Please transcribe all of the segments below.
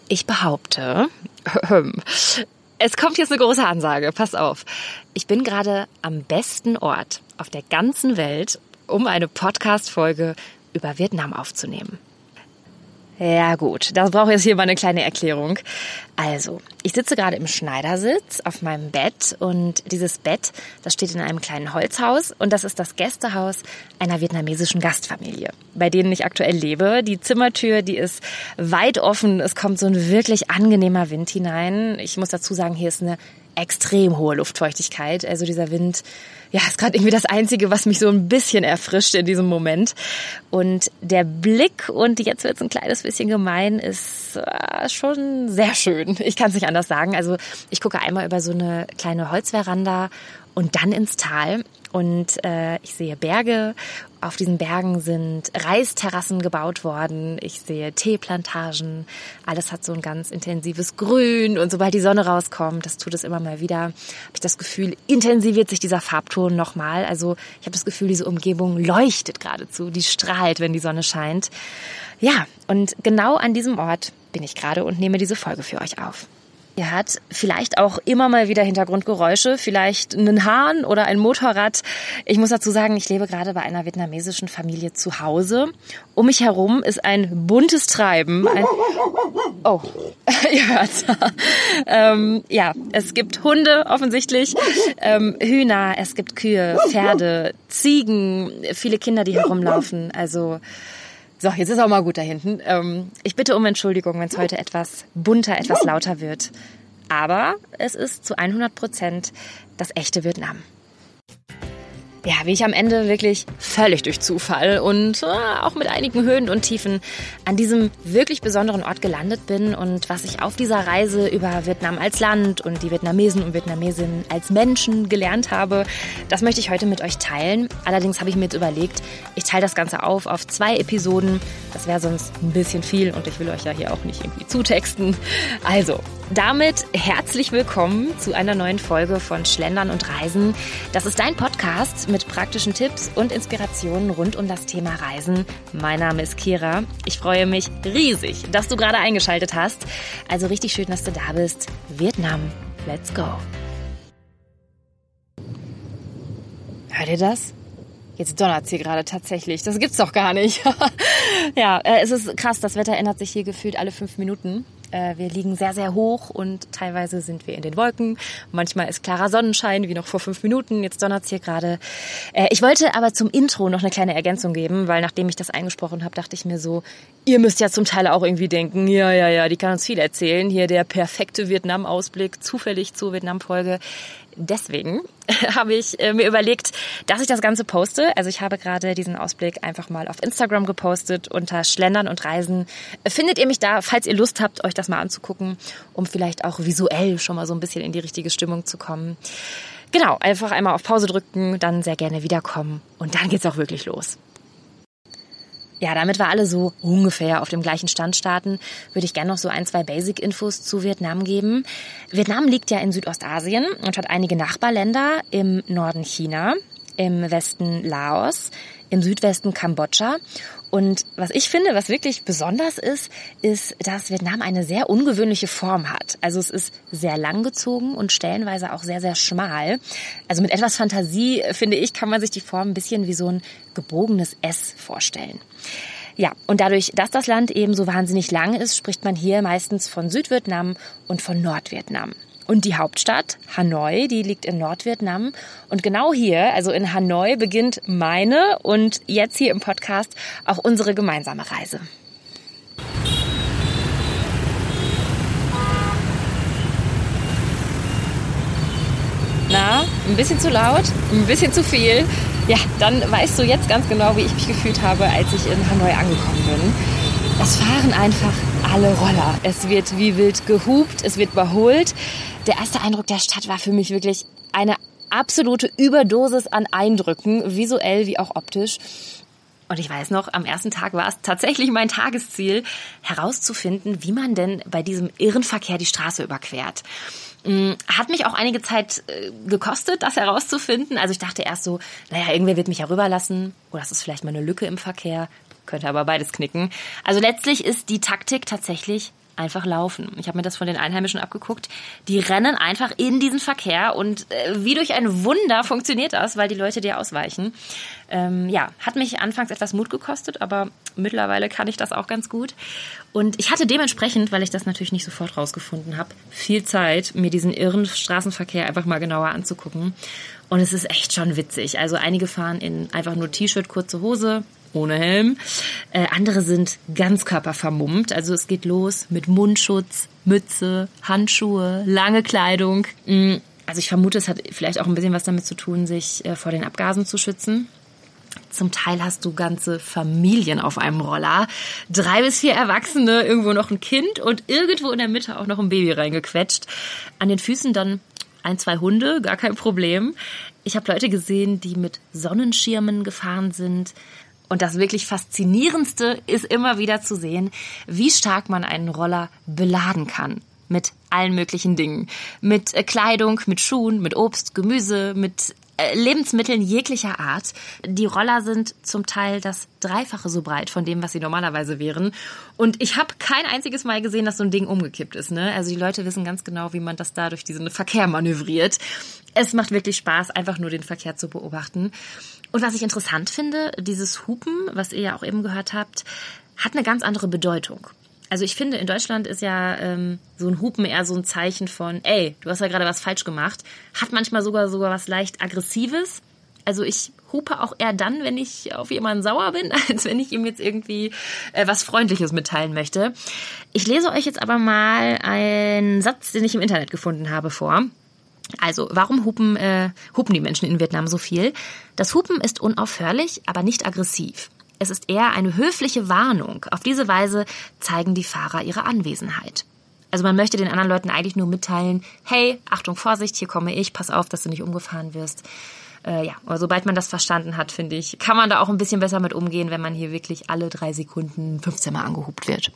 Ich behaupte, es kommt jetzt eine große Ansage, pass auf. Ich bin gerade am besten Ort auf der ganzen Welt, um eine Podcast-Folge über Vietnam aufzunehmen. Ja gut, das braucht jetzt hier mal eine kleine Erklärung. Also, ich sitze gerade im Schneidersitz auf meinem Bett und dieses Bett, das steht in einem kleinen Holzhaus und das ist das Gästehaus einer vietnamesischen Gastfamilie, bei denen ich aktuell lebe. Die Zimmertür, die ist weit offen, es kommt so ein wirklich angenehmer Wind hinein. Ich muss dazu sagen, hier ist eine extrem hohe Luftfeuchtigkeit, also dieser Wind, ja, ist gerade irgendwie das Einzige, was mich so ein bisschen erfrischt in diesem Moment. Und der Blick, und jetzt wird's ein kleines bisschen gemein, ist schon sehr schön. Ich kann es nicht anders sagen. Also ich gucke einmal über so eine kleine Holzveranda und dann ins Tal. Und ich sehe Berge. Auf diesen Bergen sind Reisterrassen gebaut worden. Ich sehe Teeplantagen. Alles hat so ein ganz intensives Grün. Und sobald die Sonne rauskommt, das tut es immer mal wieder, habe ich das Gefühl, intensiviert sich dieser Farbton nochmal. Also ich habe das Gefühl, diese Umgebung leuchtet geradezu. Die strahlt, wenn die Sonne scheint. Ja, und genau an diesem Ort bin ich gerade und nehme diese Folge für euch auf. Ihr hört vielleicht auch immer mal wieder Hintergrundgeräusche, vielleicht einen Hahn oder ein Motorrad. Ich muss dazu sagen, ich lebe gerade bei einer vietnamesischen Familie zu Hause. Um mich herum ist ein buntes Treiben. Oh, ihr hört's. Ja, es gibt Hunde offensichtlich, Hühner, es gibt Kühe, Pferde, Ziegen, viele Kinder, die herumlaufen. Also so, jetzt ist auch mal gut da hinten. Ich bitte um Entschuldigung, wenn es heute etwas bunter, etwas lauter wird. Aber es ist zu 100% das echte Vietnam. Ja, wie ich am Ende wirklich völlig durch Zufall und auch mit einigen Höhen und Tiefen an diesem wirklich besonderen Ort gelandet bin und was ich auf dieser Reise über Vietnam als Land und die Vietnamesen und Vietnamesinnen als Menschen gelernt habe, das möchte ich heute mit euch teilen. Allerdings habe ich mir jetzt überlegt, ich teile das Ganze auf 2 Episoden. Das wäre sonst ein bisschen viel und ich will euch ja hier auch nicht irgendwie zutexten. Also, damit herzlich willkommen zu einer neuen Folge von Schlendern und Reisen. Das ist dein Podcast mit praktischen Tipps und Inspirationen rund um das Thema Reisen. Mein Name ist Kira. Ich freue mich riesig, dass du gerade eingeschaltet hast. Also richtig schön, dass du da bist. Vietnam, let's go. Hört ihr das? Jetzt donnert's hier gerade tatsächlich. Das gibt's doch gar nicht. Ja, es ist krass. Das Wetter ändert sich hier gefühlt alle 5 Minuten. Wir liegen sehr, sehr hoch und teilweise sind wir in den Wolken. Manchmal ist klarer Sonnenschein, wie noch vor 5 Minuten. Jetzt donnert's hier gerade. Ich wollte aber zum Intro noch eine kleine Ergänzung geben, weil nachdem ich das eingesprochen habe, dachte ich mir so, ihr müsst ja zum Teil auch irgendwie denken, ja, die kann uns viel erzählen. Hier der perfekte Vietnam-Ausblick, zufällig zur Vietnam-Folge. Deswegen habe ich mir überlegt, dass ich das Ganze poste. Also ich habe gerade diesen Ausblick einfach mal auf Instagram gepostet unter Schlendern und Reisen. Findet ihr mich da, falls ihr Lust habt, euch das mal anzugucken, um vielleicht auch visuell schon mal so ein bisschen in die richtige Stimmung zu kommen. Genau, einfach einmal auf Pause drücken, dann sehr gerne wiederkommen und dann geht's auch wirklich los. Ja, damit wir alle so ungefähr auf dem gleichen Stand starten, würde ich gerne noch so 1, 2 Basic-Infos zu Vietnam geben. Vietnam liegt ja in Südostasien und hat einige Nachbarländer, im Norden China, im Westen Laos, im Südwesten Kambodscha. Und was ich finde, was wirklich besonders ist, dass Vietnam eine sehr ungewöhnliche Form hat. Also es ist sehr langgezogen und stellenweise auch sehr, sehr schmal. Also mit etwas Fantasie, finde ich, kann man sich die Form ein bisschen wie so ein gebogenes S vorstellen. Ja, und dadurch, dass das Land eben so wahnsinnig lang ist, spricht man hier meistens von Südvietnam und von Nordvietnam. Und die Hauptstadt, Hanoi, die liegt in Nordvietnam. Und genau hier, also in Hanoi, beginnt meine und jetzt hier im Podcast auch unsere gemeinsame Reise. Na, ein bisschen zu laut, ein bisschen zu viel. Ja, dann weißt du jetzt ganz genau, wie ich mich gefühlt habe, als ich in Hanoi angekommen bin. Es fahren einfach alle Roller. Es wird wie wild gehupt, es wird überholt. Der erste Eindruck der Stadt war für mich wirklich eine absolute Überdosis an Eindrücken, visuell wie auch optisch. Und ich weiß noch, am ersten Tag war es tatsächlich mein Tagesziel, herauszufinden, wie man denn bei diesem irren Verkehr die Straße überquert. Hat mich auch einige Zeit gekostet, das herauszufinden. Also ich dachte erst so, irgendwer wird mich ja rüberlassen. Oder das ist vielleicht mal eine Lücke im Verkehr. Könnte aber beides knicken. Also letztlich ist die Taktik tatsächlich einfach laufen. Ich habe mir das von den Einheimischen abgeguckt. Die rennen einfach in diesen Verkehr und wie durch ein Wunder funktioniert das, weil die Leute dir ausweichen. Hat mich anfangs etwas Mut gekostet, aber mittlerweile kann ich das auch ganz gut. Und ich hatte dementsprechend, weil ich das natürlich nicht sofort rausgefunden habe, viel Zeit, mir diesen irren Straßenverkehr einfach mal genauer anzugucken. Und es ist echt schon witzig. Also einige fahren in einfach nur T-Shirt, kurze Hose, ohne Helm. Andere sind ganzkörpervermummt. Also es geht los mit Mundschutz, Mütze, Handschuhe, lange Kleidung. Also ich vermute, es hat vielleicht auch ein bisschen was damit zu tun, sich vor den Abgasen zu schützen. Zum Teil hast du ganze Familien auf einem Roller, 3 bis 4 Erwachsene, irgendwo noch ein Kind und irgendwo in der Mitte auch noch ein Baby reingequetscht. An den Füßen dann 1, 2 Hunde, gar kein Problem. Ich habe Leute gesehen, die mit Sonnenschirmen gefahren sind. Und das wirklich Faszinierendste ist immer wieder zu sehen, wie stark man einen Roller beladen kann. Mit allen möglichen Dingen. Mit Kleidung, mit Schuhen, mit Obst, Gemüse, mit Lebensmitteln jeglicher Art. Die Roller sind zum Teil das Dreifache so breit von dem, was sie normalerweise wären. Und ich habe kein einziges Mal gesehen, dass so ein Ding umgekippt ist. Ne? Also die Leute wissen ganz genau, wie man das da durch diesen Verkehr manövriert. Es macht wirklich Spaß, einfach nur den Verkehr zu beobachten. Und was ich interessant finde, dieses Hupen, was ihr ja auch eben gehört habt, hat eine ganz andere Bedeutung. Also ich finde, in Deutschland ist ja so ein Hupen eher so ein Zeichen von, ey, du hast ja gerade was falsch gemacht. Hat manchmal sogar was leicht Aggressives. Also ich hupe auch eher dann, wenn ich auf jemanden sauer bin, als wenn ich ihm jetzt irgendwie was Freundliches mitteilen möchte. Ich lese euch jetzt aber mal einen Satz, den ich im Internet gefunden habe, vor. Also, warum hupen die Menschen in Vietnam so viel? Das Hupen ist unaufhörlich, aber nicht aggressiv. Es ist eher eine höfliche Warnung. Auf diese Weise zeigen die Fahrer ihre Anwesenheit. Also man möchte den anderen Leuten eigentlich nur mitteilen, hey, Achtung, Vorsicht, hier komme ich, pass auf, dass du nicht umgefahren wirst. Aber sobald man das verstanden hat, finde ich, kann man da auch ein bisschen besser mit umgehen, wenn man hier wirklich alle 3 Sekunden 15 Mal angehupt wird.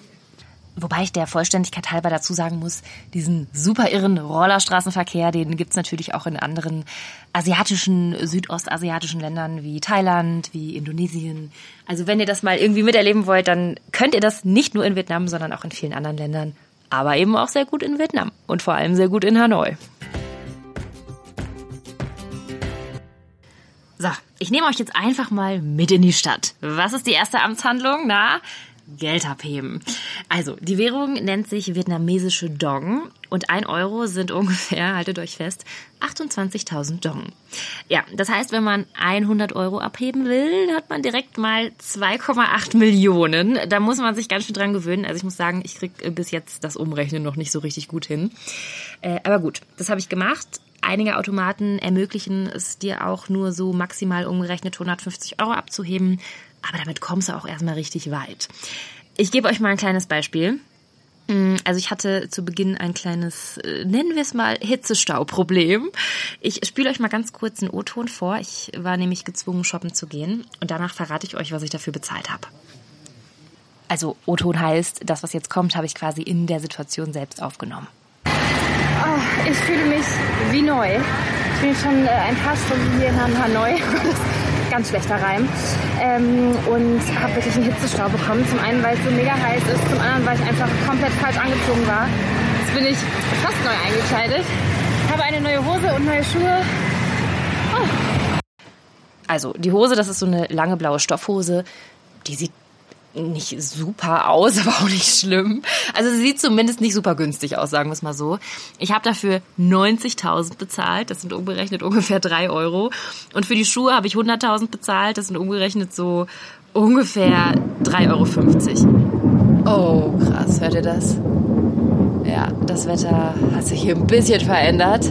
Wobei ich der Vollständigkeit halber dazu sagen muss, diesen super irren Rollerstraßenverkehr, den gibt's natürlich auch in anderen südostasiatischen Ländern wie Thailand, wie Indonesien. Also wenn ihr das mal irgendwie miterleben wollt, dann könnt ihr das nicht nur in Vietnam, sondern auch in vielen anderen Ländern. Aber eben auch sehr gut in Vietnam und vor allem sehr gut in Hanoi. So, ich nehme euch jetzt einfach mal mit in die Stadt. Was ist die erste Amtshandlung? Geld abheben. Also, die Währung nennt sich vietnamesische Dong und 1 Euro sind ungefähr, haltet euch fest, 28.000 Dong. Ja, das heißt, wenn man 100 Euro abheben will, hat man direkt mal 2,8 Millionen. Da muss man sich ganz schön dran gewöhnen. Also ich muss sagen, ich krieg bis jetzt das Umrechnen noch nicht so richtig gut hin. Aber gut, das habe ich gemacht. Einige Automaten ermöglichen es dir auch nur so maximal umgerechnet 150 Euro abzuheben. Aber damit kommst du auch erstmal richtig weit. Ich gebe euch mal ein kleines Beispiel. Also ich hatte zu Beginn ein kleines, nennen wir es mal, Hitzestauproblem. Ich spiele euch mal ganz kurz einen O-Ton vor. Ich war nämlich gezwungen, shoppen zu gehen. Und danach verrate ich euch, was ich dafür bezahlt habe. Also O-Ton heißt, das, was jetzt kommt, habe ich quasi in der Situation selbst aufgenommen. Oh, ich fühle mich wie neu. Ich bin schon ein paar Stunden hier in Hanoi. Ganz schlechter Reim. Und habe wirklich einen Hitzestau bekommen. Zum einen, weil es so mega heiß ist. Zum anderen, weil ich einfach komplett falsch angezogen war. Jetzt bin ich fast neu eingekleidet. Habe eine neue Hose und neue Schuhe. Oh. Also die Hose, das ist so eine lange blaue Stoffhose. Die sieht nicht super aus, aber auch nicht schlimm. Also sie sieht zumindest nicht super günstig aus, sagen wir es mal so. Ich habe dafür 90.000 bezahlt, das sind umgerechnet ungefähr 3 Euro. Und für die Schuhe habe ich 100.000 bezahlt, das sind umgerechnet so ungefähr 3,50 Euro. Oh, krass, hört ihr das? Ja, das Wetter hat sich hier ein bisschen verändert.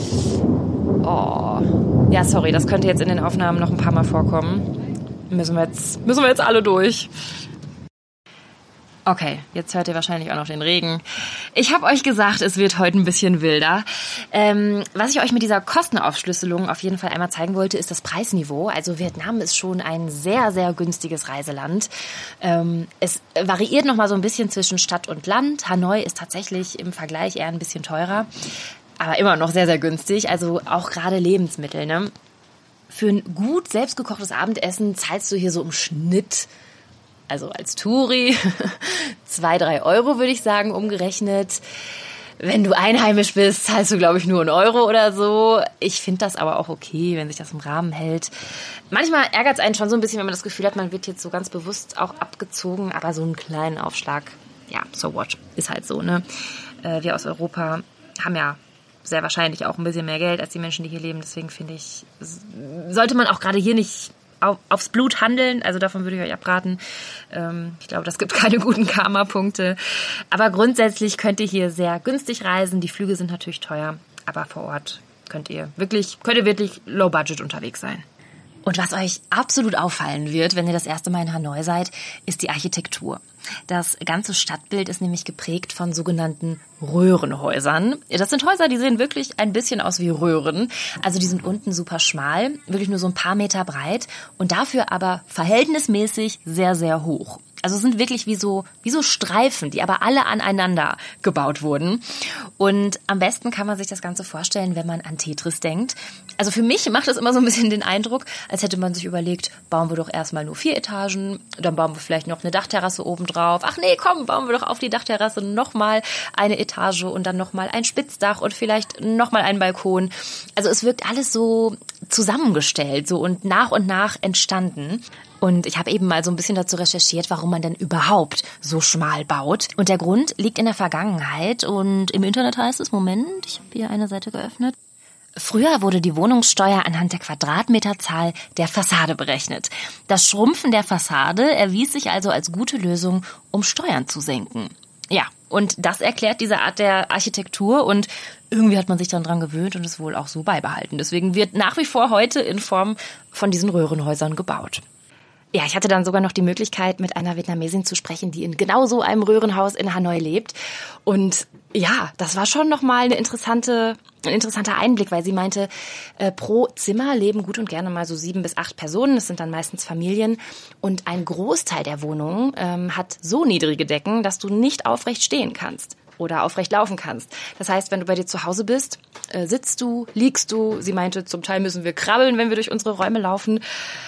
Oh, ja, sorry, das könnte jetzt in den Aufnahmen noch ein paar Mal vorkommen. Müssen wir jetzt alle durch. Okay, jetzt hört ihr wahrscheinlich auch noch den Regen. Ich habe euch gesagt, es wird heute ein bisschen wilder. Was ich euch mit dieser Kostenaufschlüsselung auf jeden Fall einmal zeigen wollte, ist das Preisniveau. Also Vietnam ist schon ein sehr, sehr günstiges Reiseland. Es variiert nochmal so ein bisschen zwischen Stadt und Land. Hanoi ist tatsächlich im Vergleich eher ein bisschen teurer, aber immer noch sehr, sehr günstig. Also auch gerade Lebensmittel, ne? Für ein gut selbstgekochtes Abendessen zahlst du hier so im Schnitt also als Touri 2-3 Euro, würde ich sagen, umgerechnet. Wenn du einheimisch bist, zahlst du, glaube ich, nur 1 Euro oder so. Ich finde das aber auch okay, wenn sich das im Rahmen hält. Manchmal ärgert es einen schon so ein bisschen, wenn man das Gefühl hat, man wird jetzt so ganz bewusst auch abgezogen. Aber so einen kleinen Aufschlag, ja, so what, ist halt so, ne? Wir aus Europa haben ja sehr wahrscheinlich auch ein bisschen mehr Geld als die Menschen, die hier leben. Deswegen finde ich, sollte man auch gerade hier nicht aufs Blut handeln. Also davon würde ich euch abraten. Ich glaube, das gibt keine guten Karma-Punkte. Aber grundsätzlich könnt ihr hier sehr günstig reisen. Die Flüge sind natürlich teuer. Aber vor Ort könnt ihr wirklich low budget unterwegs sein. Und was euch absolut auffallen wird, wenn ihr das erste Mal in Hanoi seid, ist die Architektur. Das ganze Stadtbild ist nämlich geprägt von sogenannten Röhrenhäusern. Das sind Häuser, die sehen wirklich ein bisschen aus wie Röhren. Also die sind unten super schmal, wirklich nur so ein paar Meter breit und dafür aber verhältnismäßig sehr, sehr hoch. Also es sind wirklich wie so Streifen, die aber alle aneinander gebaut wurden. Und am besten kann man sich das Ganze vorstellen, wenn man an Tetris denkt. Also für mich macht es immer so ein bisschen den Eindruck, als hätte man sich überlegt, bauen wir doch erstmal nur 4 Etagen, dann bauen wir vielleicht noch eine Dachterrasse oben drauf. Ach nee, komm, bauen wir doch auf die Dachterrasse nochmal eine Etage und dann nochmal ein Spitzdach und vielleicht nochmal einen Balkon. Also es wirkt alles so zusammengestellt so und nach entstanden. Und ich habe eben mal so ein bisschen dazu recherchiert, warum man denn überhaupt so schmal baut. Und der Grund liegt in der Vergangenheit. Und im Internet heißt es, Moment, ich habe hier eine Seite geöffnet. Früher wurde die Wohnungssteuer anhand der Quadratmeterzahl der Fassade berechnet. Das Schrumpfen der Fassade erwies sich also als gute Lösung, um Steuern zu senken. Ja, und das erklärt diese Art der Architektur und irgendwie hat man sich dann dran gewöhnt und es wohl auch so beibehalten. Deswegen wird nach wie vor heute in Form von diesen Röhrenhäusern gebaut. Ja, ich hatte dann sogar noch die Möglichkeit, mit einer Vietnamesin zu sprechen, die in genau so einem Röhrenhaus in Hanoi lebt. Und ja, das war schon nochmal ein interessanter Einblick, weil sie meinte, pro Zimmer leben gut und gerne mal so 7 bis 8 Personen. Das sind dann meistens Familien. Und ein Großteil der Wohnungen hat so niedrige Decken, dass du nicht aufrecht stehen kannst oder aufrecht laufen kannst. Das heißt, wenn du bei dir zu Hause bist, sitzt du, liegst du. Sie meinte, zum Teil müssen wir krabbeln, wenn wir durch unsere Räume laufen.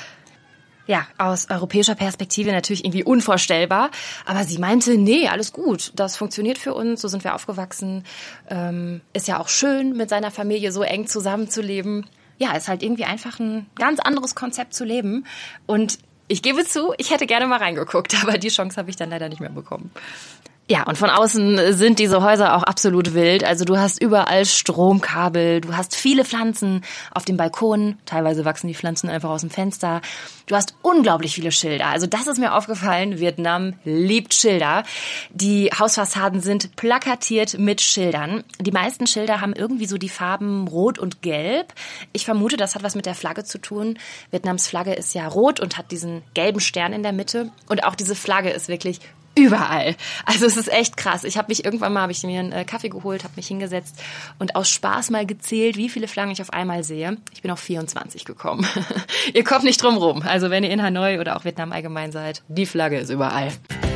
Ja, aus europäischer Perspektive natürlich irgendwie unvorstellbar. Aber sie meinte, nee, alles gut, das funktioniert für uns, so sind wir aufgewachsen. Ist ja auch schön, mit seiner Familie so eng zusammenzuleben. Ja, ist halt irgendwie einfach ein ganz anderes Konzept zu leben. Und ich gebe zu, ich hätte gerne mal reingeguckt, aber die Chance habe ich dann leider nicht mehr bekommen. Ja, und von außen sind diese Häuser auch absolut wild. Also du hast überall Stromkabel, du hast viele Pflanzen auf dem Balkon. Teilweise wachsen die Pflanzen einfach aus dem Fenster. Du hast unglaublich viele Schilder. Also das ist mir aufgefallen. Vietnam liebt Schilder. Die Hausfassaden sind plakatiert mit Schildern. Die meisten Schilder haben irgendwie so die Farben Rot und Gelb. Ich vermute, das hat was mit der Flagge zu tun. Vietnams Flagge ist ja rot und hat diesen gelben Stern in der Mitte. Und auch diese Flagge ist wirklich überall. Also es ist echt krass. Ich habe mir einen Kaffee geholt, habe mich hingesetzt und aus Spaß mal gezählt, wie viele Flaggen ich auf einmal sehe. Ich bin auf 24 gekommen. Ihr kommt nicht drum rum. Also wenn ihr in Hanoi oder auch Vietnam allgemein seid, die Flagge ist überall.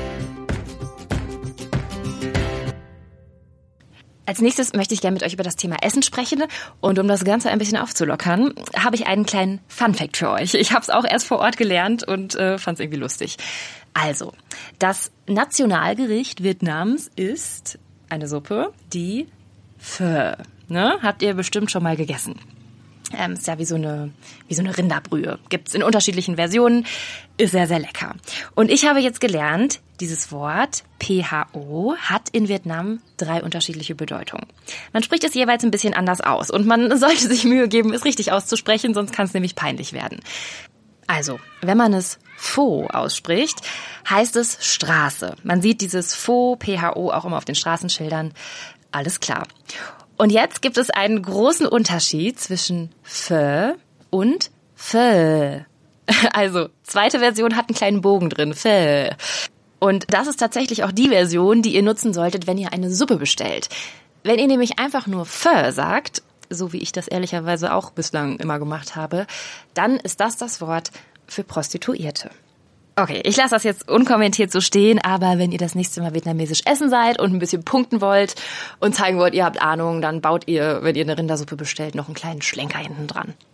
Als nächstes möchte ich gerne mit euch über das Thema Essen sprechen. Und um das Ganze ein bisschen aufzulockern, habe ich einen kleinen Funfact für euch. Ich habe es auch erst vor Ort gelernt und fand es irgendwie lustig. Also, das Nationalgericht Vietnams ist eine Suppe, die Pho. Ne? Habt ihr bestimmt schon mal gegessen. Ist ja wie so eine Rinderbrühe. Gibt's in unterschiedlichen Versionen. Ist sehr, sehr lecker. Und ich habe jetzt gelernt, dieses Wort PHO hat in Vietnam 3 unterschiedliche Bedeutungen. Man spricht es jeweils ein bisschen anders aus und man sollte sich Mühe geben, es richtig auszusprechen, sonst kann es nämlich peinlich werden. Also, wenn man es Pho ausspricht, heißt es Straße. Man sieht dieses Pho, PHO auch immer auf den Straßenschildern. Alles klar. Und jetzt gibt es einen großen Unterschied zwischen Pho und Pho. Also, zweite Version hat einen kleinen Bogen drin, Pho. Und das ist tatsächlich auch die Version, die ihr nutzen solltet, wenn ihr eine Suppe bestellt. Wenn ihr nämlich einfach nur Pho sagt, so wie ich das ehrlicherweise auch bislang immer gemacht habe, dann ist das Wort für Prostituierte. Okay, ich lasse das jetzt unkommentiert so stehen, aber wenn ihr das nächste Mal vietnamesisch essen seid und ein bisschen punkten wollt und zeigen wollt, ihr habt Ahnung, dann baut ihr, wenn ihr eine Rindersuppe bestellt, noch einen kleinen Schlenker hinten dran.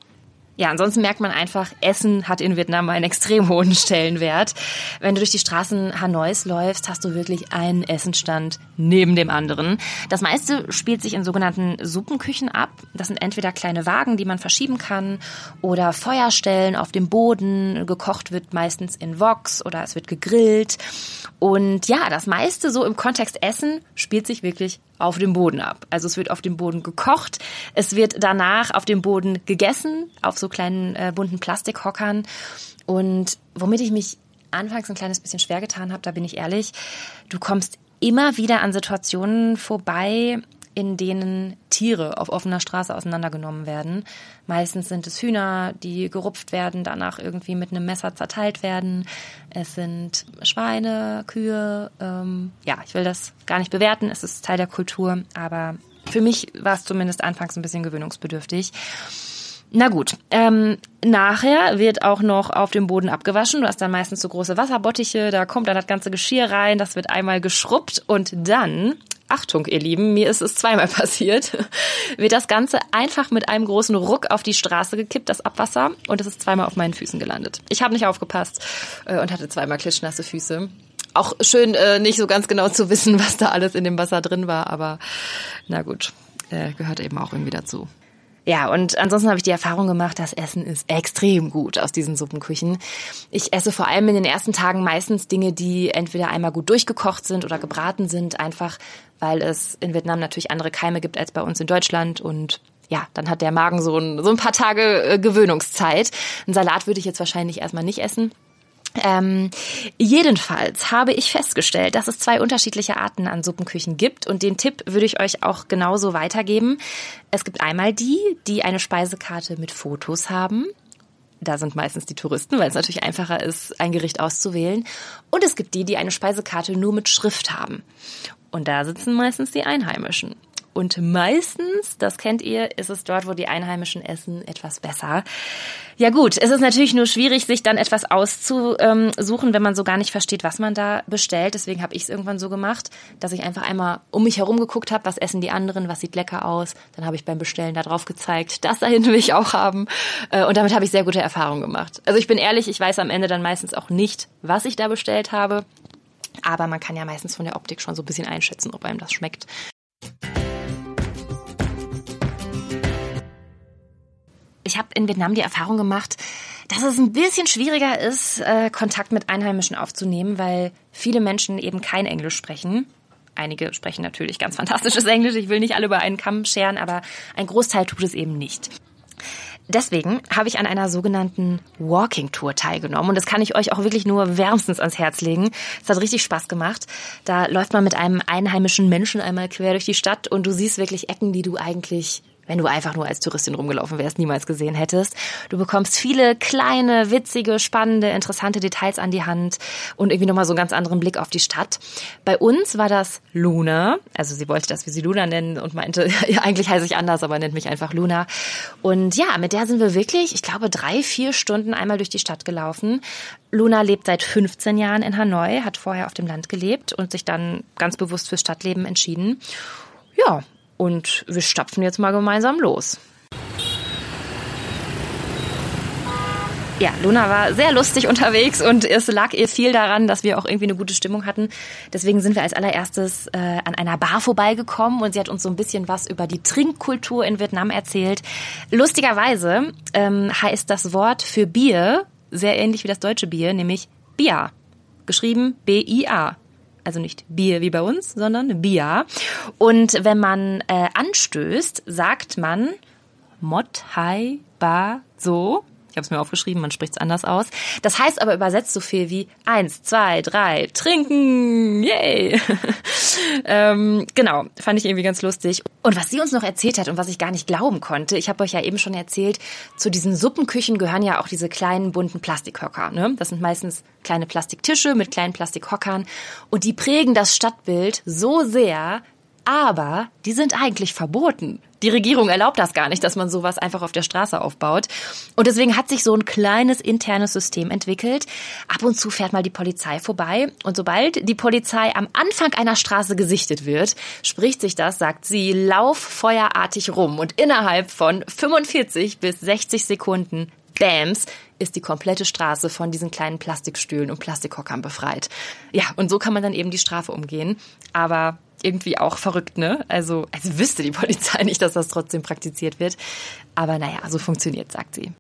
Ja, ansonsten merkt man einfach, Essen hat in Vietnam einen extrem hohen Stellenwert. Wenn du durch die Straßen Hanois läufst, hast du wirklich einen Essenstand neben dem anderen. Das meiste spielt sich in sogenannten Suppenküchen ab. Das sind entweder kleine Wagen, die man verschieben kann, oder Feuerstellen auf dem Boden. Gekocht wird meistens in Woks oder es wird gegrillt. Und ja, das meiste so im Kontext Essen spielt sich wirklich auf dem Boden ab. Also es wird auf dem Boden gekocht, es wird danach auf dem Boden gegessen, auf so kleinen bunten Plastikhockern. Und womit ich mich anfangs ein kleines bisschen schwer getan habe, da bin ich ehrlich, du kommst immer wieder an Situationen vorbei, in denen Tiere auf offener Straße auseinandergenommen werden. Meistens sind es Hühner, die gerupft werden, danach irgendwie mit einem Messer zerteilt werden. Es sind Schweine, Kühe. Ich will das gar nicht bewerten, es ist Teil der Kultur. Aber für mich war es zumindest anfangs ein bisschen gewöhnungsbedürftig. Na gut, nachher wird auch noch auf dem Boden abgewaschen. Du hast dann meistens so große Wasserbottiche, da kommt dann das ganze Geschirr rein, das wird einmal geschrubbt und dann, Achtung ihr Lieben, mir ist es zweimal passiert, wird das Ganze einfach mit einem großen Ruck auf die Straße gekippt, das Abwasser, und es ist zweimal auf meinen Füßen gelandet. Ich habe nicht aufgepasst und hatte zweimal klitschnasse Füße. Auch schön, nicht so ganz genau zu wissen, was da alles in dem Wasser drin war, aber na gut, gehört eben auch irgendwie dazu. Ja, und ansonsten habe ich die Erfahrung gemacht, das Essen ist extrem gut aus diesen Suppenküchen. Ich esse vor allem in den ersten Tagen meistens Dinge, die entweder einmal gut durchgekocht sind oder gebraten sind, einfach weil es in Vietnam natürlich andere Keime gibt als bei uns in Deutschland. Und ja, dann hat der Magen so ein paar Tage Gewöhnungszeit. Einen Salat würde ich jetzt wahrscheinlich erstmal nicht essen. Jedenfalls habe ich festgestellt, dass es 2 unterschiedliche Arten an Suppenküchen gibt, und den Tipp würde ich euch auch genauso weitergeben. Es gibt einmal die eine Speisekarte mit Fotos haben. Da sind meistens die Touristen, weil es natürlich einfacher ist, ein Gericht auszuwählen. Und es gibt die eine Speisekarte nur mit Schrift haben. Und da sitzen meistens die Einheimischen. Und meistens, das kennt ihr, ist es dort, wo die Einheimischen essen, etwas besser. Ja gut, es ist natürlich nur schwierig, sich dann etwas auszusuchen, wenn man so gar nicht versteht, was man da bestellt. Deswegen habe ich es irgendwann so gemacht, dass ich einfach einmal um mich herum geguckt habe, was essen die anderen, was sieht lecker aus. Dann habe ich beim Bestellen da drauf gezeigt, das da hinten will ich auch haben. Und damit habe ich sehr gute Erfahrungen gemacht. Also ich bin ehrlich, ich weiß am Ende dann meistens auch nicht, was ich da bestellt habe. Aber man kann ja meistens von der Optik schon so ein bisschen einschätzen, ob einem das schmeckt. Ich habe in Vietnam die Erfahrung gemacht, dass es ein bisschen schwieriger ist, Kontakt mit Einheimischen aufzunehmen, weil viele Menschen eben kein Englisch sprechen. Einige sprechen natürlich ganz fantastisches Englisch, ich will nicht alle über einen Kamm scheren, aber ein Großteil tut es eben nicht. Deswegen habe ich an einer sogenannten Walking-Tour teilgenommen, und das kann ich euch auch wirklich nur wärmstens ans Herz legen. Es hat richtig Spaß gemacht. Da läuft man mit einem einheimischen Menschen einmal quer durch die Stadt und du siehst wirklich Ecken, die du eigentlich, wenn du einfach nur als Touristin rumgelaufen wärst, niemals gesehen hättest. Du bekommst viele kleine, witzige, spannende, interessante Details an die Hand und irgendwie nochmal so einen ganz anderen Blick auf die Stadt. Bei uns war das Luna. Also sie wollte, dass wir sie Luna nennen und meinte, ja, eigentlich heiße ich anders, aber nennt mich einfach Luna. Und ja, mit der sind wir wirklich, ich glaube, 3-4 Stunden einmal durch die Stadt gelaufen. Luna lebt seit 15 Jahren in Hanoi, hat vorher auf dem Land gelebt und sich dann ganz bewusst fürs Stadtleben entschieden. Ja, und wir stapfen jetzt mal gemeinsam los. Ja, Luna war sehr lustig unterwegs und es lag ihr viel daran, dass wir auch irgendwie eine gute Stimmung hatten. Deswegen sind wir als allererstes an einer Bar vorbeigekommen und sie hat uns so ein bisschen was über die Trinkkultur in Vietnam erzählt. Lustigerweise heißt das Wort für Bier sehr ähnlich wie das deutsche Bier, nämlich Bia. Geschrieben B-I-A. Also nicht Bier wie bei uns, sondern Bia. Und wenn man anstößt, sagt man Mot Hai Ba So. Ich habe es mir aufgeschrieben, man spricht es anders aus. Das heißt aber übersetzt so viel wie 1, 2, 3, trinken, yay. Genau, fand ich irgendwie ganz lustig. Und was sie uns noch erzählt hat und was ich gar nicht glauben konnte, ich habe euch ja eben schon erzählt, zu diesen Suppenküchen gehören ja auch diese kleinen bunten Plastikhocker. Ne? Das sind meistens kleine Plastiktische mit kleinen Plastikhockern und die prägen das Stadtbild so sehr, aber die sind eigentlich verboten. Die Regierung erlaubt das gar nicht, dass man sowas einfach auf der Straße aufbaut. Und deswegen hat sich so ein kleines internes System entwickelt. Ab und zu fährt mal die Polizei vorbei. Und sobald die Polizei am Anfang einer Straße gesichtet wird, spricht sich das, sagt sie, lauffeuerartig rum. Und innerhalb von 45 bis 60 Sekunden, Bams, ist die komplette Straße von diesen kleinen Plastikstühlen und Plastikhockern befreit. Ja, und so kann man dann eben die Strafe umgehen. Aber irgendwie auch verrückt, ne? Also wüsste die Polizei nicht, dass das trotzdem praktiziert wird. Aber naja, so funktioniert, sagt sie.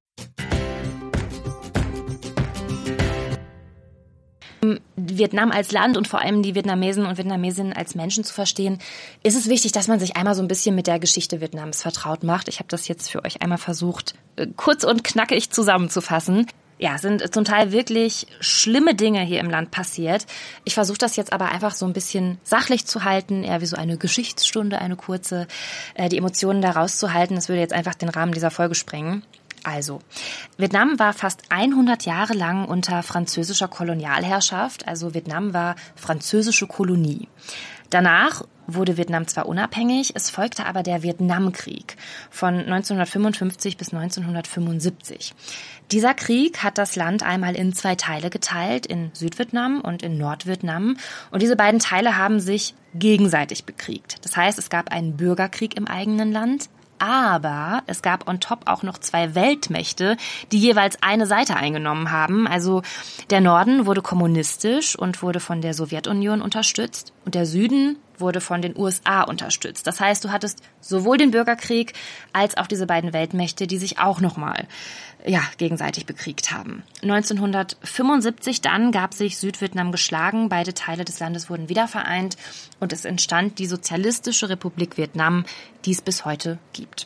Vietnam als Land und vor allem die Vietnamesen und Vietnamesinnen als Menschen zu verstehen, ist es wichtig, dass man sich einmal so ein bisschen mit der Geschichte Vietnams vertraut macht. Ich habe das jetzt für euch einmal versucht, kurz und knackig zusammenzufassen. Ja, sind zum Teil wirklich schlimme Dinge hier im Land passiert. Ich versuche das jetzt aber einfach so ein bisschen sachlich zu halten, eher wie so eine Geschichtsstunde, eine kurze, die Emotionen da rauszuhalten. Das würde jetzt einfach den Rahmen dieser Folge sprengen. Also, Vietnam war fast 100 Jahre lang unter französischer Kolonialherrschaft. Also Vietnam war französische Kolonie. Danach wurde Vietnam zwar unabhängig, es folgte aber der Vietnamkrieg von 1955 bis 1975. Dieser Krieg hat das Land einmal in 2 Teile geteilt, in Südvietnam und in Nordvietnam. Und diese beiden Teile haben sich gegenseitig bekriegt. Das heißt, es gab einen Bürgerkrieg im eigenen Land. Aber es gab on top auch noch 2 Weltmächte, die jeweils eine Seite eingenommen haben. Also der Norden wurde kommunistisch und wurde von der Sowjetunion unterstützt und der Süden wurde von den USA unterstützt. Das heißt, du hattest sowohl den Bürgerkrieg als auch diese beiden Weltmächte, die sich auch nochmal gegenseitig bekriegt haben. 1975 dann gab sich Südvietnam geschlagen, beide Teile des Landes wurden wiedervereint und es entstand die Sozialistische Republik Vietnam, die es bis heute gibt.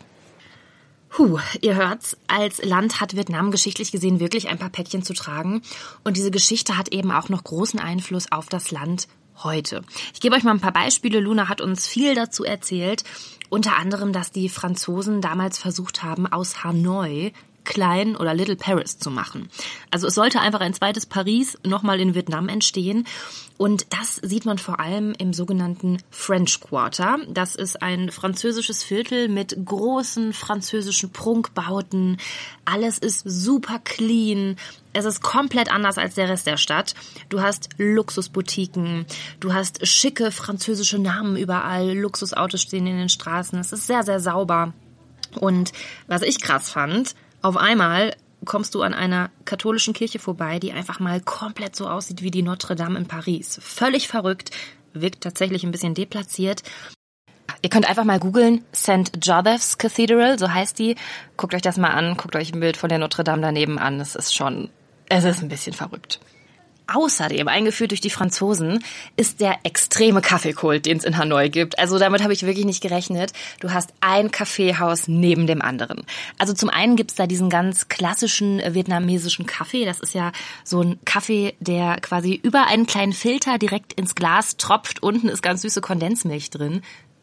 Ihr hört's, als Land hat Vietnam geschichtlich gesehen wirklich ein paar Päckchen zu tragen und diese Geschichte hat eben auch noch großen Einfluss auf das Land heute. Ich gebe euch mal ein paar Beispiele. Luna hat uns viel dazu erzählt, unter anderem, dass die Franzosen damals versucht haben, aus Hanoi Klein oder Little Paris zu machen. Also es sollte einfach ein zweites Paris nochmal in Vietnam entstehen. Und das sieht man vor allem im sogenannten French Quarter. Das ist ein französisches Viertel mit großen französischen Prunkbauten. Alles ist super clean. Es ist komplett anders als der Rest der Stadt. Du hast Luxusboutiquen, du hast schicke französische Namen überall, Luxusautos stehen in den Straßen. Es ist sehr, sehr sauber. Und was ich krass fand, auf einmal kommst du an einer katholischen Kirche vorbei, die einfach mal komplett so aussieht wie die Notre Dame in Paris. Völlig verrückt, wirkt tatsächlich ein bisschen deplatziert. Ihr könnt einfach mal googeln, St. Joseph's Cathedral, so heißt die. Guckt euch das mal an, guckt euch ein Bild von der Notre Dame daneben an. Es ist ein bisschen verrückt. Außerdem, eingeführt durch die Franzosen, ist der extreme Kaffeekult, den es in Hanoi gibt. Also damit habe ich wirklich nicht gerechnet. Du hast ein Kaffeehaus neben dem anderen. Also zum einen gibt's da diesen ganz klassischen vietnamesischen Kaffee. Das ist ja so ein Kaffee, der quasi über einen kleinen Filter direkt ins Glas tropft. Unten ist ganz süße Kondensmilch drin.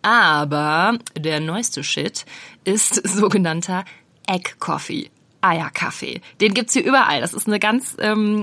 Aber der neueste Shit ist sogenannter Egg Coffee. Eierkaffee. Den gibt's hier überall. Das ist eine ganz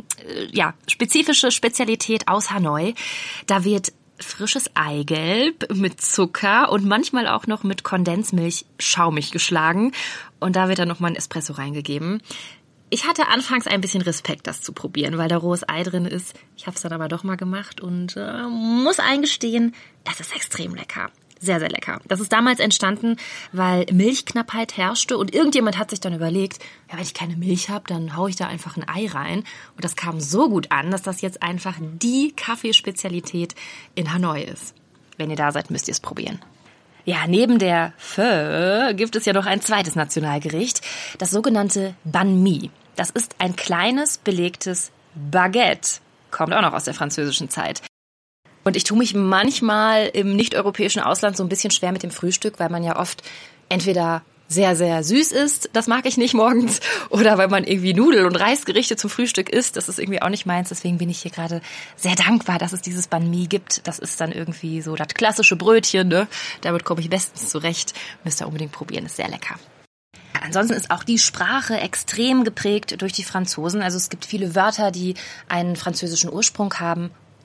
spezifische Spezialität aus Hanoi. Da wird frisches Eigelb mit Zucker und manchmal auch noch mit Kondensmilch schaumig geschlagen. Und da wird dann nochmal ein Espresso reingegeben. Ich hatte anfangs ein bisschen Respekt, das zu probieren, weil da rohes Ei drin ist. Ich habe es dann aber doch mal gemacht und muss eingestehen, es ist extrem lecker. Sehr, sehr lecker. Das ist damals entstanden, weil Milchknappheit herrschte und irgendjemand hat sich dann überlegt, ja, wenn ich keine Milch habe, dann haue ich da einfach ein Ei rein. Und das kam so gut an, dass das jetzt einfach die Kaffeespezialität in Hanoi ist. Wenn ihr da seid, müsst ihr es probieren. Ja, neben der Pho gibt es ja noch ein zweites Nationalgericht, das sogenannte Banh Mi. Das ist ein kleines, belegtes Baguette. Kommt auch noch aus der französischen Zeit. Und ich tue mich manchmal im nicht-europäischen Ausland so ein bisschen schwer mit dem Frühstück, weil man ja oft entweder sehr, sehr süß isst, das mag ich nicht morgens, oder weil man irgendwie Nudel- und Reisgerichte zum Frühstück isst, das ist irgendwie auch nicht meins. Deswegen bin ich hier gerade sehr dankbar, dass es dieses Banh Mi gibt. Das ist dann irgendwie so das klassische Brötchen, ne? Damit komme ich bestens zurecht. Müsst ihr unbedingt probieren, ist sehr lecker. Ansonsten ist auch die Sprache extrem geprägt durch die Franzosen. Also es gibt viele Wörter, die einen französischen Ursprung haben.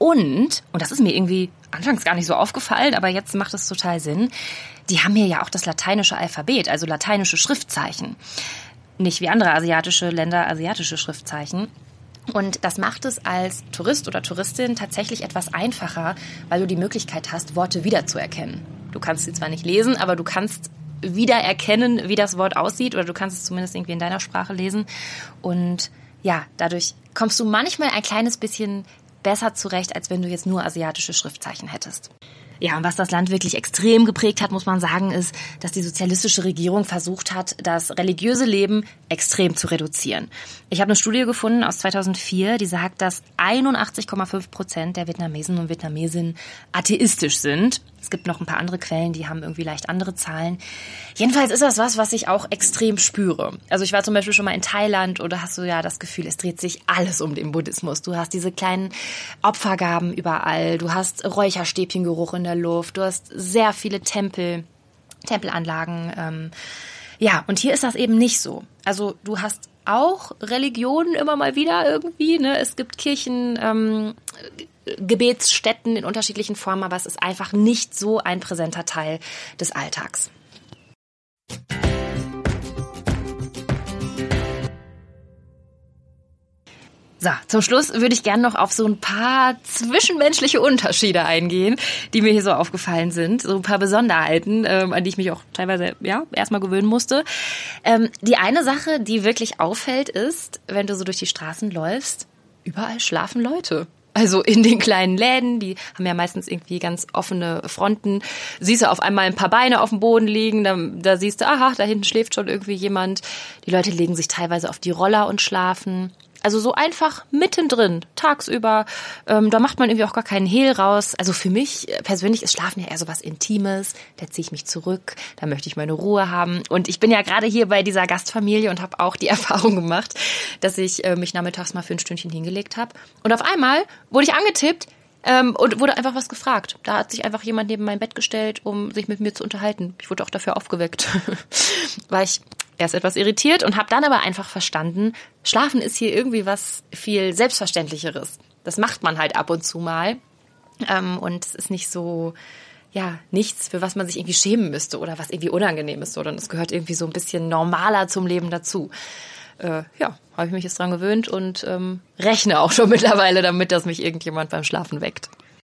Und das ist mir irgendwie anfangs gar nicht so aufgefallen, aber jetzt macht es total Sinn, die haben hier ja auch das lateinische Alphabet, also lateinische Schriftzeichen. Nicht wie andere asiatische Länder asiatische Schriftzeichen. Und das macht es als Tourist oder Touristin tatsächlich etwas einfacher, weil du die Möglichkeit hast, Worte wiederzuerkennen. Du kannst sie zwar nicht lesen, aber du kannst wiedererkennen, wie das Wort aussieht, oder du kannst es zumindest irgendwie in deiner Sprache lesen. Und ja, dadurch kommst du manchmal ein kleines bisschen besser zurecht, als wenn du jetzt nur asiatische Schriftzeichen hättest. Ja, und was das Land wirklich extrem geprägt hat, muss man sagen, ist, dass die sozialistische Regierung versucht hat, das religiöse Leben extrem zu reduzieren. Ich habe eine Studie gefunden aus 2004, die sagt, dass 81,5% der Vietnamesen und Vietnamesinnen atheistisch sind. Es gibt noch ein paar andere Quellen, die haben irgendwie leicht andere Zahlen. Jedenfalls ist das was ich auch extrem spüre. Also ich war zum Beispiel schon mal in Thailand und da hast du ja das Gefühl, es dreht sich alles um den Buddhismus. Du hast diese kleinen Opfergaben überall, du hast Räucherstäbchengeruch in der Luft, du hast sehr viele Tempelanlagen. Ja, und hier ist das eben nicht so. Also du hast auch Religionen immer mal wieder irgendwie, ne? Es gibt Kirchen, Gebetsstätten in unterschiedlichen Formen, aber es ist einfach nicht so ein präsenter Teil des Alltags. So, zum Schluss würde ich gerne noch auf so ein paar zwischenmenschliche Unterschiede eingehen, die mir hier so aufgefallen sind. So ein paar Besonderheiten, an die ich mich auch teilweise erstmal gewöhnen musste. Die eine Sache, die wirklich auffällt, ist, wenn du so durch die Straßen läufst, überall schlafen Leute. Also in den kleinen Läden, die haben ja meistens irgendwie ganz offene Fronten. Siehst du auf einmal ein paar Beine auf dem Boden liegen, da siehst du, aha, da hinten schläft schon irgendwie jemand. Die Leute legen sich teilweise auf die Roller und schlafen. Also so einfach mittendrin, tagsüber, da macht man irgendwie auch gar keinen Hehl raus. Also für mich persönlich ist Schlafen ja eher so was Intimes, da ziehe ich mich zurück, da möchte ich meine Ruhe haben. Und ich bin ja gerade hier bei dieser Gastfamilie und habe auch die Erfahrung gemacht, dass ich mich nachmittags mal für ein Stündchen hingelegt habe. Und auf einmal wurde ich angetippt und wurde einfach was gefragt. Da hat sich einfach jemand neben mein Bett gestellt, um sich mit mir zu unterhalten. Ich wurde auch dafür aufgeweckt. War ich erst etwas irritiert und habe dann aber einfach verstanden, Schlafen ist hier irgendwie was viel Selbstverständlicheres. Das macht man halt ab und zu mal. Und es ist nicht so, nichts, für was man sich irgendwie schämen müsste oder was irgendwie unangenehm ist, sondern es gehört irgendwie so ein bisschen normaler zum Leben dazu. Habe ich mich jetzt dran gewöhnt und rechne auch schon mittlerweile damit, dass mich irgendjemand beim Schlafen weckt.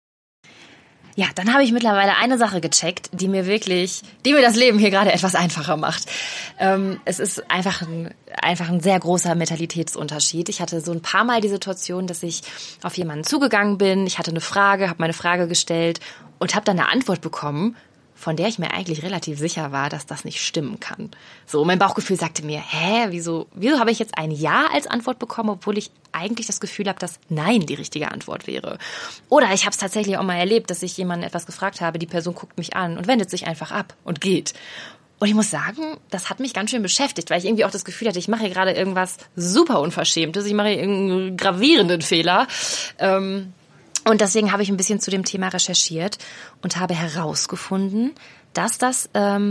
Ja, dann habe ich mittlerweile eine Sache gecheckt, die mir das Leben hier gerade etwas einfacher macht. Es ist einfach ein sehr großer Mentalitätsunterschied. Ich hatte so ein paar Mal die Situation, dass ich auf jemanden zugegangen bin. Ich hatte eine Frage, habe meine Frage gestellt und habe dann eine Antwort bekommen, von der ich mir eigentlich relativ sicher war, dass das nicht stimmen kann. So, mein Bauchgefühl sagte mir, wieso habe ich jetzt ein Ja als Antwort bekommen, obwohl ich eigentlich das Gefühl habe, dass Nein die richtige Antwort wäre. Oder ich habe es tatsächlich auch mal erlebt, dass ich jemanden etwas gefragt habe, die Person guckt mich an und wendet sich einfach ab und geht. Und ich muss sagen, das hat mich ganz schön beschäftigt, weil ich irgendwie auch das Gefühl hatte, ich mache hier gerade irgendwas super Unverschämtes, ich mache hier irgendeinen gravierenden Fehler. Und deswegen habe ich ein bisschen zu dem Thema recherchiert und habe herausgefunden, dass das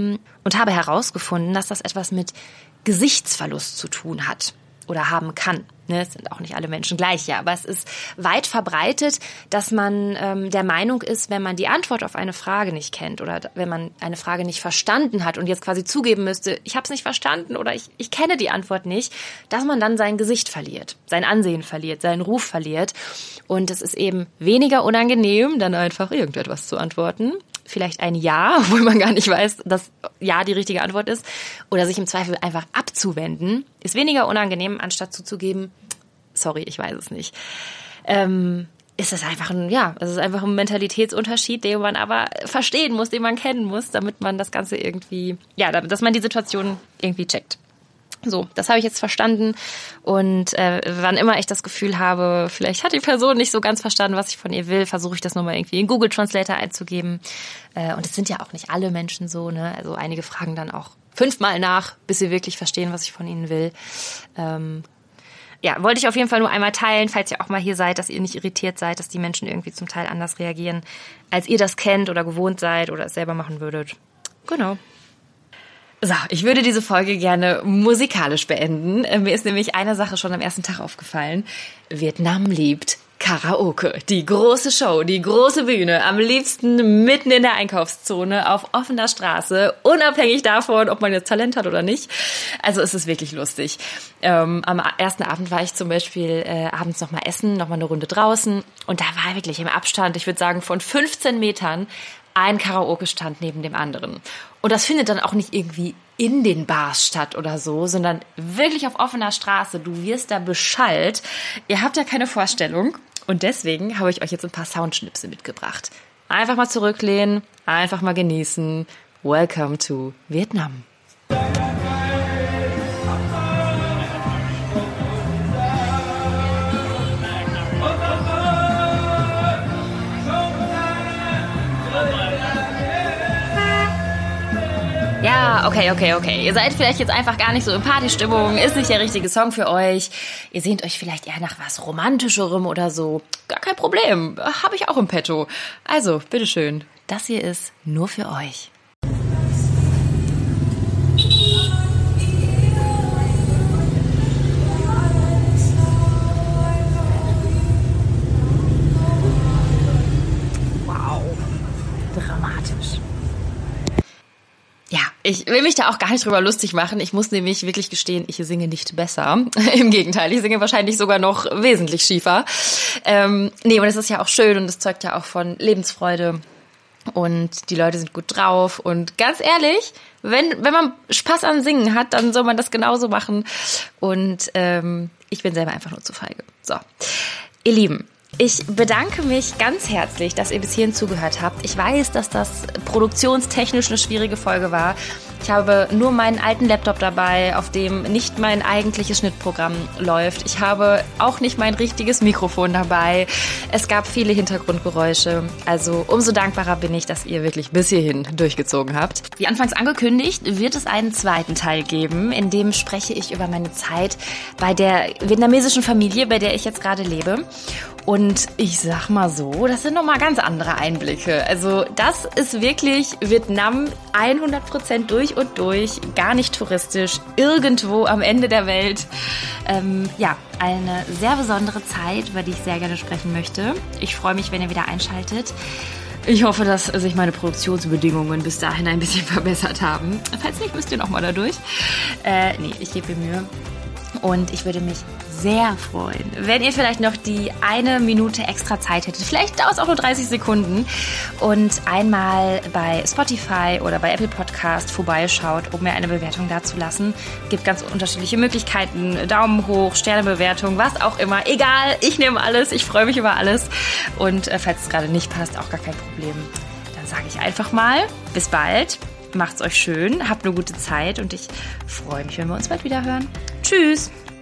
etwas mit Gesichtsverlust zu tun hat oder haben kann. Ne, es sind auch nicht alle Menschen gleich, ja, aber es ist weit verbreitet, dass man der Meinung ist, wenn man die Antwort auf eine Frage nicht kennt oder wenn man eine Frage nicht verstanden hat und jetzt quasi zugeben müsste, ich habe es nicht verstanden oder ich kenne die Antwort nicht, dass man dann sein Gesicht verliert, sein Ansehen verliert, seinen Ruf verliert. Und es ist eben weniger unangenehm, dann einfach irgendetwas zu antworten. Vielleicht ein Ja, obwohl man gar nicht weiß, dass Ja die richtige Antwort ist. Oder sich im Zweifel einfach abzuwenden, ist weniger unangenehm, anstatt zuzugeben, sorry, ich weiß es nicht. Es ist einfach ein Mentalitätsunterschied, den man aber verstehen muss, den man kennen muss, damit man das Ganze irgendwie, dass man die Situation irgendwie checkt. So, das habe ich jetzt verstanden und wann immer ich das Gefühl habe, vielleicht hat die Person nicht so ganz verstanden, was ich von ihr will, versuche ich das nochmal irgendwie in Google Translator einzugeben. Und es sind ja auch nicht alle Menschen so, ne? Also einige fragen dann auch 5-mal nach, bis sie wirklich verstehen, was ich von ihnen will. Wollte ich auf jeden Fall nur einmal teilen, falls ihr auch mal hier seid, dass ihr nicht irritiert seid, dass die Menschen irgendwie zum Teil anders reagieren, als ihr das kennt oder gewohnt seid oder es selber machen würdet. Genau. So, ich würde diese Folge gerne musikalisch beenden. Mir ist nämlich eine Sache schon am ersten Tag aufgefallen. Vietnam liebt Karaoke, die große Show, die große Bühne, am liebsten mitten in der Einkaufszone auf offener Straße, unabhängig davon, ob man jetzt Talent hat oder nicht. Also es ist wirklich lustig. Am ersten Abend war ich zum Beispiel abends nochmal essen, nochmal eine Runde draußen und da war wirklich im Abstand, ich würde sagen von 15 Metern, ein Karaoke-Stand neben dem anderen. Und das findet dann auch nicht irgendwie in den Bars statt oder so, sondern wirklich auf offener Straße. Du wirst da beschallt. Ihr habt ja keine Vorstellung. Und deswegen habe ich euch jetzt ein paar Soundschnipsel mitgebracht. Einfach mal zurücklehnen, einfach mal genießen. Welcome to Vietnam. Ja, okay. Ihr seid vielleicht jetzt einfach gar nicht so in Partystimmung, ist nicht der richtige Song für euch. Ihr sehnt euch vielleicht eher nach was Romantischerem oder so. Gar kein Problem, habe ich auch im Petto. Also, bitteschön, das hier ist nur für euch. Wow, dramatisch. Ja, ich will mich da auch gar nicht drüber lustig machen. Ich muss nämlich wirklich gestehen, ich singe nicht besser. Im Gegenteil, ich singe wahrscheinlich sogar noch wesentlich schiefer. Und es ist ja auch schön und es zeugt ja auch von Lebensfreude. Und die Leute sind gut drauf. Und ganz ehrlich, wenn man Spaß an Singen hat, dann soll man das genauso machen. Und ich bin selber einfach nur zu feige. So, ihr Lieben. Ich bedanke mich ganz herzlich, dass ihr bis hierhin zugehört habt. Ich weiß, dass das produktionstechnisch eine schwierige Folge war. Ich habe nur meinen alten Laptop dabei, auf dem nicht mein eigentliches Schnittprogramm läuft. Ich habe auch nicht mein richtiges Mikrofon dabei. Es gab viele Hintergrundgeräusche. Also umso dankbarer bin ich, dass ihr wirklich bis hierhin durchgezogen habt. Wie anfangs angekündigt, wird es einen zweiten Teil geben, in dem spreche ich über meine Zeit bei der vietnamesischen Familie, bei der ich jetzt gerade lebe. Und ich sag mal so, das sind nochmal ganz andere Einblicke. Also das ist wirklich Vietnam 100% durch und durch, gar nicht touristisch, irgendwo am Ende der Welt. Eine sehr besondere Zeit, über die ich sehr gerne sprechen möchte. Ich freue mich, wenn ihr wieder einschaltet. Ich hoffe, dass sich meine Produktionsbedingungen bis dahin ein bisschen verbessert haben. Falls nicht, müsst ihr nochmal da durch. Ich gebe mir Mühe. Und ich würde mich sehr freuen, wenn ihr vielleicht noch die 1 Minute extra Zeit hättet. Vielleicht dauert es auch nur 30 Sekunden. Und einmal bei Spotify oder bei Apple Podcast vorbeischaut, um mir eine Bewertung dazulassen. Gibt ganz unterschiedliche Möglichkeiten. Daumen hoch, Sternebewertung, was auch immer. Egal, ich nehme alles. Ich freue mich über alles. Und falls es gerade nicht passt, auch gar kein Problem. Dann sage ich einfach mal, bis bald. Macht's euch schön, habt eine gute Zeit und ich freue mich, wenn wir uns bald wieder hören. Tschüss!